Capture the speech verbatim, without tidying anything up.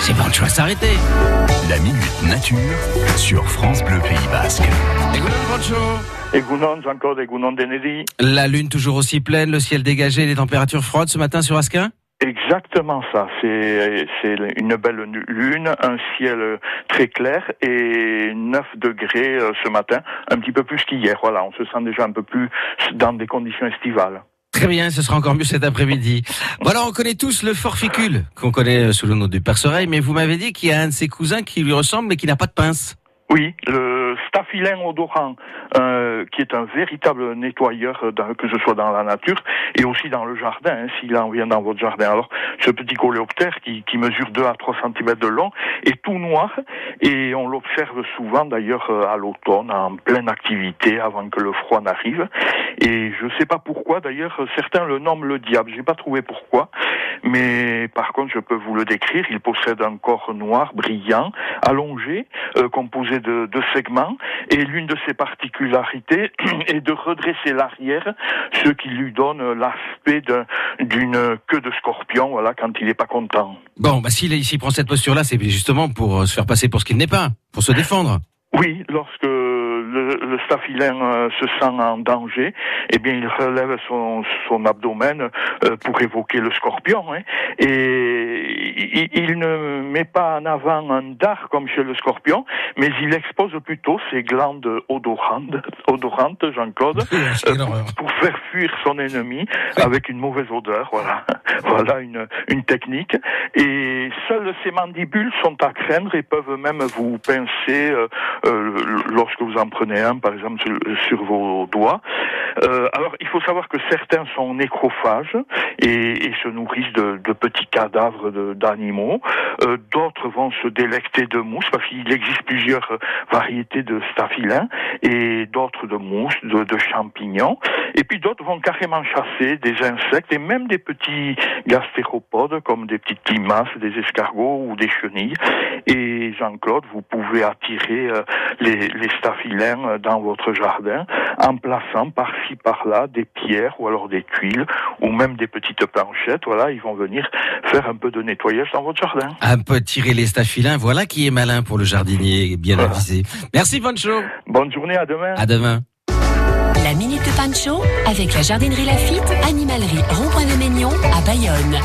C'est bon, tu vas s'arrêter. La Minute Nature sur France Bleu Pays Basque. Egunon, Pancho. Egunon, Jean-Claude, Egunon, Denedi. La lune toujours aussi pleine, le ciel dégagé, les températures froides ce matin sur Asquin? Exactement ça, c'est c'est une belle lune, un ciel très clair et neuf degrés ce matin, un petit peu plus qu'hier. Voilà, on se sent déjà un peu plus dans des conditions estivales. Très bien, ce sera encore mieux cet après-midi. Voilà, on connaît tous le forficule, qu'on connaît sous le nom du perce-oreille, mais vous m'avez dit qu'il y a un de ses cousins qui lui ressemble mais qui n'a pas de pince. Oui, le Staphylen odorant, euh, qui est un véritable nettoyeur, dans, que ce soit dans la nature et aussi dans le jardin, hein, s'il en vient dans votre jardin. Alors, ce petit coléoptère qui, qui mesure deux à trois centimètres de long est tout noir et on l'observe souvent d'ailleurs à l'automne, en pleine activité, avant que le froid n'arrive. Et je sais pas pourquoi, d'ailleurs, certains le nomment le diable. J'ai pas trouvé pourquoi, mais par contre, je peux vous le décrire. Il possède un corps noir, brillant, allongé, euh, composé de, de segments, et l'une de ses particularités est de redresser l'arrière, ce qui lui donne l'aspect de, d'une queue de scorpion, voilà, quand il n'est pas content. Bon, bah s'il, s'il prend cette posture-là, c'est justement pour se faire passer pour ce qu'il n'est pas, pour se défendre. Oui, lorsque le, le Staphylen euh, se sent en danger, eh bien, il relève son, son abdomen euh, pour évoquer le scorpion, hein, et il, il ne met pas en avant un dard comme chez le scorpion, mais il expose plutôt ses glandes odorantes, odorantes Jean-Claude, euh, pour, pour faire fuir son ennemi avec une mauvaise odeur. Voilà, voilà une, une technique. Et seules ses mandibules sont à craindre et peuvent même vous pincer euh, euh, lorsque vous en prenez un, par exemple, sur, sur vos doigts. Euh, alors, il faut savoir que certains sont nécrophages et, et se nourrissent de, de petits cadavres de, d'animaux. Euh, d'autres vont se délecter de mousses, parce qu'il existe plusieurs variétés de Staphylen, et d'autres de mousses, de, de champignons. Et puis d'autres vont carrément chasser des insectes et même des petits gastéropodes, comme des petites limaces, des escargots ou des chenilles. Et Jean-Claude, vous pouvez attirer euh, les, les Staphylen dans votre jardin en plaçant par-ci par-là des pierres ou alors des tuiles ou même des petites planchettes. Voilà, ils vont venir faire un peu de nettoyage dans votre jardin. Un peu tirer les Staphylen, voilà qui est malin pour le jardinier, bien voilà. Avisé. Merci Pancho. Bonne journée, à demain. À demain. La Minute de Pancho avec la jardinerie Laffitte, animalerie Rond-Point de Maignon à Bayonne.